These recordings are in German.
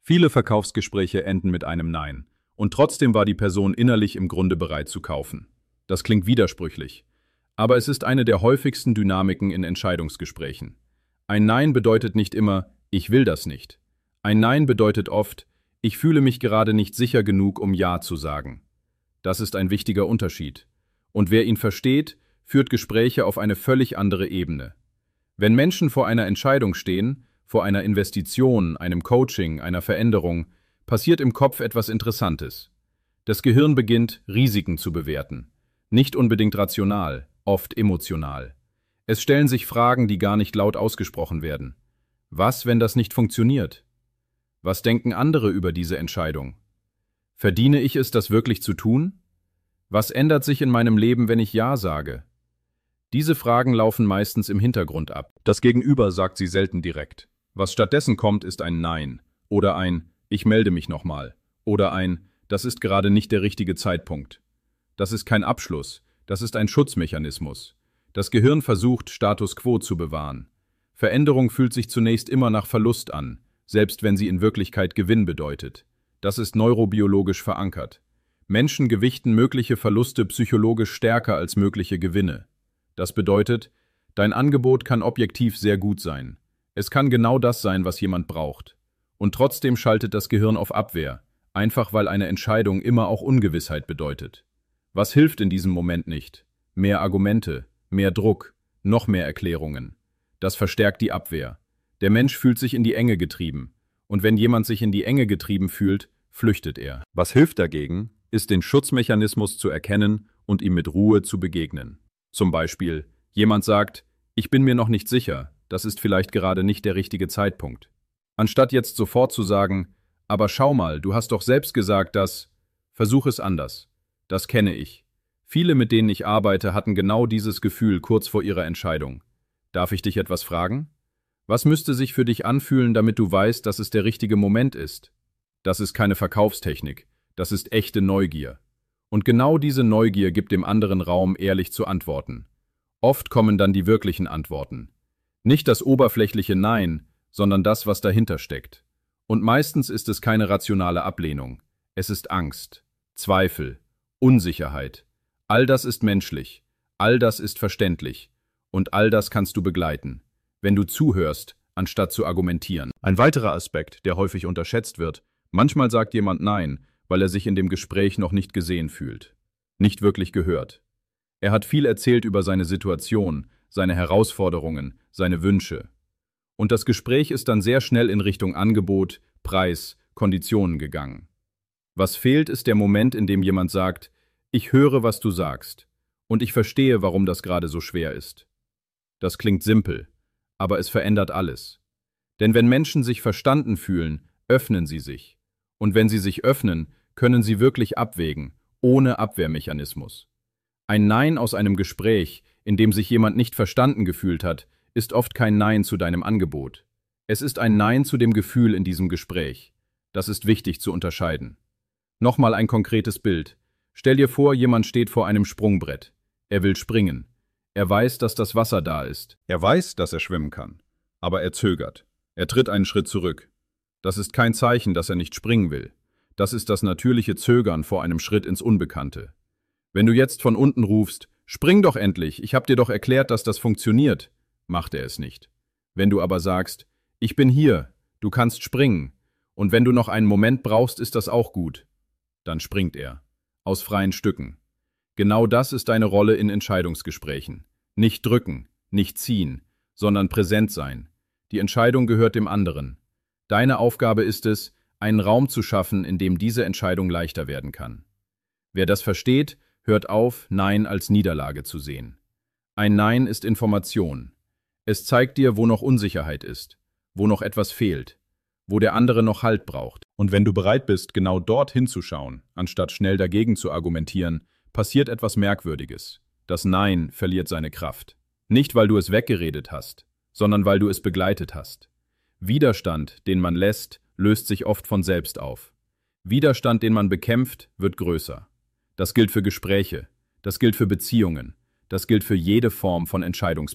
Viele Verkaufsgespräche enden mit einem Nein. Und trotzdem war die Person innerlich im Grunde bereit zu kaufen. Das klingt widersprüchlich. Aber es ist eine der häufigsten Dynamiken in Entscheidungsgesprächen. Ein Nein bedeutet nicht immer, ich will das nicht. Ein Nein bedeutet oft, ich fühle mich gerade nicht sicher genug, um Ja zu sagen. Das ist ein wichtiger Unterschied. Und wer ihn versteht, führt Gespräche auf eine völlig andere Ebene. Wenn Menschen vor einer Entscheidung stehen, vor einer Investition, einem Coaching, einer Veränderung, passiert im Kopf etwas Interessantes. Das Gehirn beginnt, Risiken zu bewerten. Nicht unbedingt rational, oft emotional. Es stellen sich Fragen, die gar nicht laut ausgesprochen werden. Was, wenn das nicht funktioniert? Was denken andere über diese Entscheidung? Verdiene ich es, das wirklich zu tun? Was ändert sich in meinem Leben, wenn ich Ja sage? Diese Fragen laufen meistens im Hintergrund ab. Das Gegenüber sagt sie selten direkt. Was stattdessen kommt, ist ein Nein oder ein Ich melde mich nochmal oder ein Das ist gerade nicht der richtige Zeitpunkt. Das ist kein Abschluss, das ist ein Schutzmechanismus. Das Gehirn versucht, Status quo zu bewahren. Veränderung fühlt sich zunächst immer nach Verlust an, selbst wenn sie in Wirklichkeit Gewinn bedeutet. Das ist neurobiologisch verankert. Menschen gewichten mögliche Verluste psychologisch stärker als mögliche Gewinne. Das bedeutet, dein Angebot kann objektiv sehr gut sein. Es kann genau das sein, was jemand braucht. Und trotzdem schaltet das Gehirn auf Abwehr, einfach weil eine Entscheidung immer auch Ungewissheit bedeutet. Was hilft in diesem Moment nicht? Mehr Argumente, mehr Druck, noch mehr Erklärungen. Das verstärkt die Abwehr. Der Mensch fühlt sich in die Enge getrieben. Und wenn jemand sich in die Enge getrieben fühlt, flüchtet er. Was hilft dagegen, ist den Schutzmechanismus zu erkennen und ihm mit Ruhe zu begegnen. Zum Beispiel, jemand sagt, ich bin mir noch nicht sicher, das ist vielleicht gerade nicht der richtige Zeitpunkt. Anstatt jetzt sofort zu sagen, aber schau mal, du hast doch selbst gesagt, dass... Versuch es anders. Das kenne ich. Viele, mit denen ich arbeite, hatten genau dieses Gefühl kurz vor ihrer Entscheidung. Darf ich dich etwas fragen? Was müsste sich für dich anfühlen, damit du weißt, dass es der richtige Moment ist? Das ist keine Verkaufstechnik, das ist echte Neugier. Und genau diese Neugier gibt dem anderen Raum, ehrlich zu antworten. Oft kommen dann die wirklichen Antworten. Nicht das oberflächliche Nein, sondern das, was dahinter steckt. Und meistens ist es keine rationale Ablehnung. Es ist Angst, Zweifel, Unsicherheit. All das ist menschlich, all das ist verständlich. Und all das kannst du begleiten, wenn du zuhörst, anstatt zu argumentieren. Ein weiterer Aspekt, der häufig unterschätzt wird: Manchmal sagt jemand Nein, weil er sich in dem Gespräch noch nicht gesehen fühlt, nicht wirklich gehört. Er hat viel erzählt über seine Situation, seine Herausforderungen, seine Wünsche. Und das Gespräch ist dann sehr schnell in Richtung Angebot, Preis, Konditionen gegangen. Was fehlt, ist der Moment, in dem jemand sagt, ich höre, was du sagst, und ich verstehe, warum das gerade so schwer ist. Das klingt simpel, aber es verändert alles. Denn wenn Menschen sich verstanden fühlen, öffnen sie sich. Und wenn sie sich öffnen, können sie wirklich abwägen, ohne Abwehrmechanismus. Ein Nein aus einem Gespräch, in dem sich jemand nicht verstanden gefühlt hat, ist oft kein Nein zu deinem Angebot. Es ist ein Nein zu dem Gefühl in diesem Gespräch. Das ist wichtig zu unterscheiden. Nochmal ein konkretes Bild. Stell dir vor, jemand steht vor einem Sprungbrett. Er will springen. Er weiß, dass das Wasser da ist. Er weiß, dass er schwimmen kann. Aber er zögert. Er tritt einen Schritt zurück. Das ist kein Zeichen, dass er nicht springen will. Das ist das natürliche Zögern vor einem Schritt ins Unbekannte. Wenn du jetzt von unten rufst, spring doch endlich, ich hab dir doch erklärt, dass das funktioniert, macht er es nicht. Wenn du aber sagst, ich bin hier, du kannst springen, und wenn du noch einen Moment brauchst, ist das auch gut, dann springt er. Aus freien Stücken. Genau das ist deine Rolle in Entscheidungsgesprächen. Nicht drücken, nicht ziehen, sondern präsent sein. Die Entscheidung gehört dem anderen. Deine Aufgabe ist es, einen Raum zu schaffen, in dem diese Entscheidung leichter werden kann. Wer das versteht, hört auf, Nein als Niederlage zu sehen. Ein Nein ist Information. Es zeigt dir, wo noch Unsicherheit ist, wo noch etwas fehlt, wo der andere noch Halt braucht. Und wenn du bereit bist, genau dort hinzuschauen, anstatt schnell dagegen zu argumentieren, passiert etwas Merkwürdiges. Das Nein verliert seine Kraft. Nicht, weil du es weggeredet hast, sondern weil du es begleitet hast. Widerstand, den man lässt, löst sich oft von selbst auf. Widerstand, den man bekämpft, wird größer. Das gilt für Gespräche, das gilt für Beziehungen, das gilt für jede Form von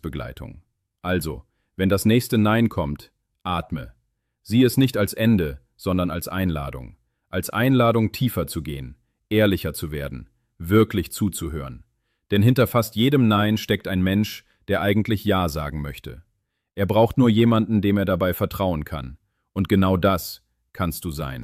Entscheidungsbegleitung. Also, wenn das nächste Nein kommt, atme. Sieh es nicht als Ende, sondern als Einladung. Als Einladung, tiefer zu gehen, ehrlicher zu werden, wirklich zuzuhören. Denn hinter fast jedem Nein steckt ein Mensch, der eigentlich Ja sagen möchte. Er braucht nur jemanden, dem er dabei vertrauen kann. Und genau das kannst du sein.